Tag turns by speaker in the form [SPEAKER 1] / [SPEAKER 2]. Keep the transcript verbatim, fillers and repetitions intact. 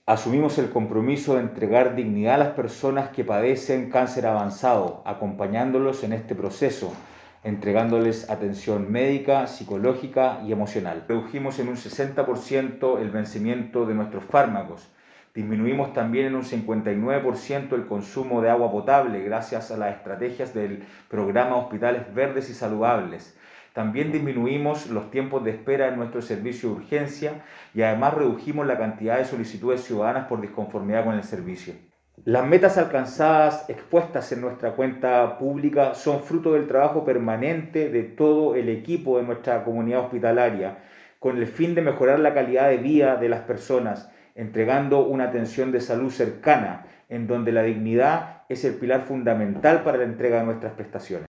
[SPEAKER 1] Asumimos el compromiso de entregar dignidad a las personas que padecen cáncer avanzado, acompañándolos en este proceso, entregándoles atención médica, psicológica y emocional. Redujimos en un sesenta por ciento el vencimiento de nuestros fármacos. Disminuimos también en un cincuenta y nueve por ciento el consumo de agua potable gracias a las estrategias del programa Hospitales Verdes y Saludables. También disminuimos los tiempos de espera en nuestro servicio de urgencia y además redujimos la cantidad de solicitudes ciudadanas por disconformidad con el servicio. Las metas alcanzadas expuestas en nuestra cuenta pública son fruto del trabajo permanente de todo el equipo de nuestra comunidad hospitalaria, con el fin de mejorar la calidad de vida de las personas, entregando una atención de salud cercana, en donde la dignidad es el pilar fundamental para la entrega de nuestras prestaciones.